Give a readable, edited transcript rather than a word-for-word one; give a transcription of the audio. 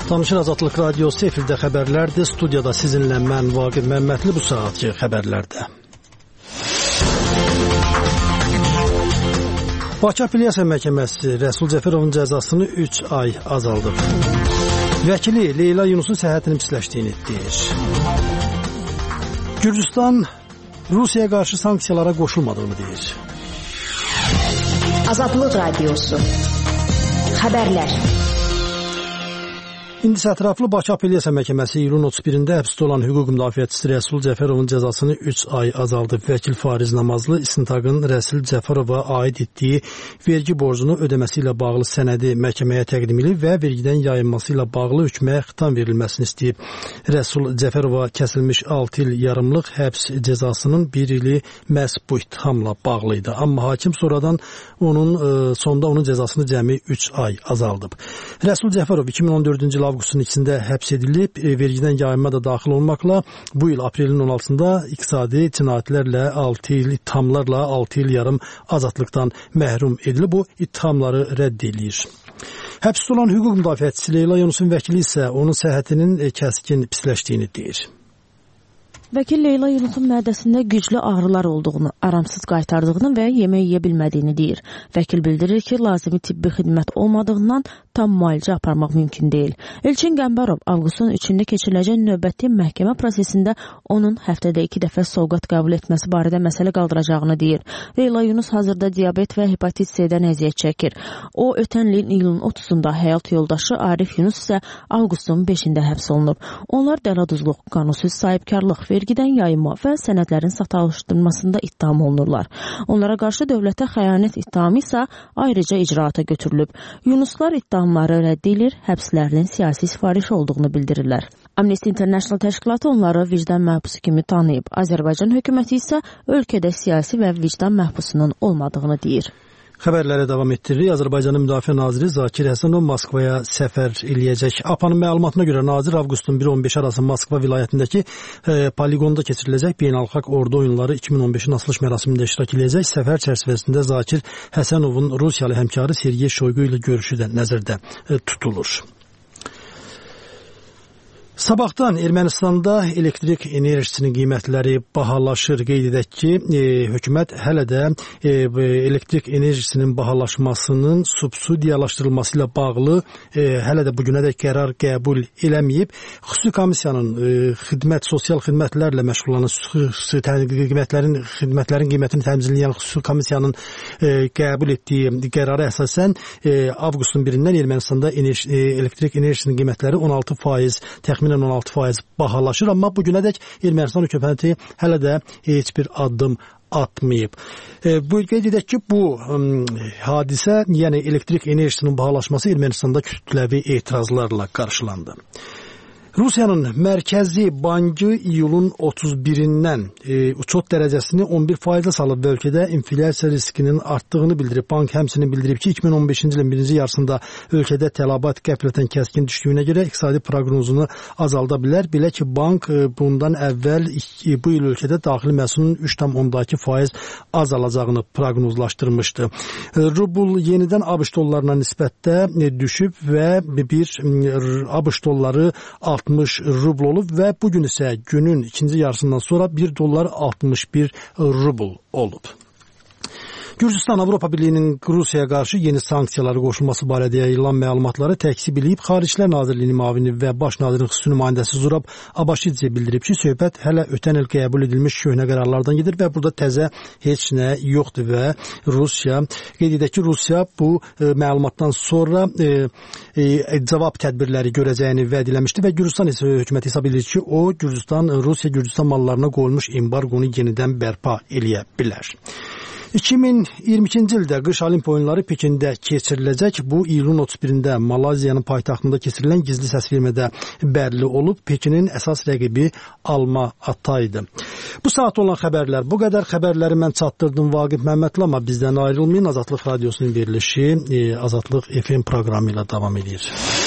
Tanışın Azadlıq Radiosu efirdə xəbərlərdir. Studiyada sizinlə mən Vaqif Məmmədli bu saatki xəbərlərdə. Bakı Apellyasiya Məhkəməsi Rəsul Cəfərovun cəzasını 3 ay azaldıb. Vəkili Leyla Yunusun səhhətinin pisləşdiyini deyir. Gürcüstan Rusiyaya qarşı sanksiyalara qoşulmadığını deyir. Azadlıq Radiosu xəbərlər. İndi ətraflı Bakı Apellyasiya Məhkəməsi iyulun 31-də həbsdə olan hüquq müdafiəçisi Rəsul Cəfərovun cəzasını 3 ay azaldıb. Vəkil Fariz Namazlı istintaqın Rəsul Cəfərova aid etdiyi vergi borcunu ödəməsi ilə bağlı sənədi məhkəməyə təqdim edib və vergidən yayınması ilə bağlı hökmə xitam verilməsini istəyib. Rəsul Cəfərova kəsilmiş 6 il yarımlıq həbs cəzasının 1 ili məhz bu ittihamla bağlı idi. Amma hakim sonradan sonda onun cəzasını cəmi 3 ay azaldıb. Rəsul Cəfərov 2014-cü il avqustun 2-də həbs edilib, vergidən yayınma da daxil olmaqla bu il aprelin 16-da iqtisadi cinayətlərlə 6 il ittihamlarla 6 il yarım azadlıqdan məhrum edilib. Bu ittihamları rədd edir. Həbsdə olan hüquq müdafiəçisi Leyla Yunusun vəkili isə onun səhhətinin kəskin pisləşdiyini deyir. Vəkil Leyla Yunusun mədəsində güclü ağrılar olduğunu, aramsız qaytardığını və yemək yeyə bilmədiyini deyir. Vəkil bildirir ki, lazımi tibbi xidmət olmadığından tam müalicə aparmaq mümkün deyil. Elçin Qəmbərov avqustun 3-də keçiriləcək növbəti məhkəmə prosesində onun həftədə 2 dəfə sovqat qəbul etməsi barədə məsələ qaldıracağını deyir. Leyla Yunus hazırda diabet və hepatit C-dən əziyyət çəkir. O, ötən ilin iyulun 30-da həyat yoldaşı Arif Yunus isə avqustun 5-də həbs olunub. Onlar dələduzluq, qanunsuz sahibkarlıq, vergidən yayınma və sənədlərin satılışdırılmasında ittiham olunurlar. Onlara qarşı dövlətə xəyanət ittihamı isə ayrıca icraata götürülüb. Yunuslar ittihamları rədd edilir, həbslərinin siyasi sifariş olduğunu bildirirlər. Amnesty International təşkilatı onları vicdan məhbusu kimi tanıyıb. Azərbaycan hökuməti isə ölkədə siyasi və vicdan məhbusunun olmadığını deyir. Xəbərlərə davam etdiririk. Azərbaycanın Müdafiə Naziri Zakir Həsənov Moskvaya səfər eləyəcək. APA'nın məlumatına görə nazir avqustun 1-15 arası Moskva vilayətindəki poligonda keçiriləcək beynəlxalq ordu oyunları 2015-in açılış mərasimində iştirak eləyəcək. Səfər çərçivəsində Zakir Həsənovun Rusiyalı həmkarı Sergey Shoygu ilə görüşü də nəzərdə tutulur. Sabahdan Ermənistanda elektrik enerjisinin qiymətləri bahalaşır. Qeyd edək ki, hökumət hələ də elektrik enerjisinin bahalaşmasının subsidiyalaşdırılması ilə bağlı hələ də bugünədək qərar qəbul eləməyib. Xüsusi komissiyanın sosial xidmətlərlə məşğul olan xidmətlərin qiymətini təmizləyən xüsusi komissiyanın qəbul etdiyi qərara əsasən avqustun 1-dən Ermənistanda elektrik enerjisinin qiymətləri 16% təxminən 16% bahalaşır, amma bugünədək Ermənistan hökuməti hələ də heç bir addım atmayıb. Bu qeyd edək ki, bu hadisə, yəni elektrik enerjisinin bahalaşması Ermənistanda kütləvi etirazlarla qarşılandı. Rusiyanın Mərkəzi Bankı iyulun 31-dən uçot dərəcəsini 11%-ə salıb və ölkədə inflyasiya riskinin artdığını bildirib. Bank həmçinin bildirib ki, 2015-ci ilin birinci yarısında ölkədə tələbat qəflətən kəskin düşdüyünə görə iqtisadi proqnozunu azalda bilər. Belə ki, bank bundan əvvəl bu il ölkədə daxili məhsulun 3,2% azalacağını proqnozlaşdırmışdı. Rubl yenidən ABŞ dollarına nisbətdə düşüb və bir ABŞ dolları 60 rubl olub və bugün isə günün ikinci yarısından sonra 1 dollar 61 rubl olub. Gürcüstan Avropa Birliyinin Rusiyaya qarşı yeni sanksiyaları qoşulması barədə yayılan məlumatları təkzib edib. Xaricilər Nazirliyinin müavini və baş nazirin xüsusi nümayəndəsi Zurab Abaşidze bildirib ki, söhbət hələ ötən il qəbul edilmiş köhnə qərarlardan gedir və burada təzə heç nə yoxdur və Rusiya, qeyd edək ki, Rusiya bu məlumatdan sonra cavab tədbirləri görəcəyini vəd eləmişdi və Gürcüstan hökuməti hesab edir ki, o Rusiya Gürcüstan mallarına qoyulmuş embarqonu yenidən bərpa eləyə bilər. 2022-ci ildə qış Olimpiya oyunları Pekində keçiriləcək. Bu, iyulun 31-də Malaziyanın paytaxtında keçirilən gizli səsvermədə bəlli olub. Pekinin əsas rəqibi Alma Ata idi. Bu saat olan xəbərlər bu qədər. Xəbərləri mən çatdırdım Vaqif Məmmədli, amma bizdən ayrılmayın. Azadlıq Radiosunun verilişi Azadlıq FM proqramı ilə davam edir.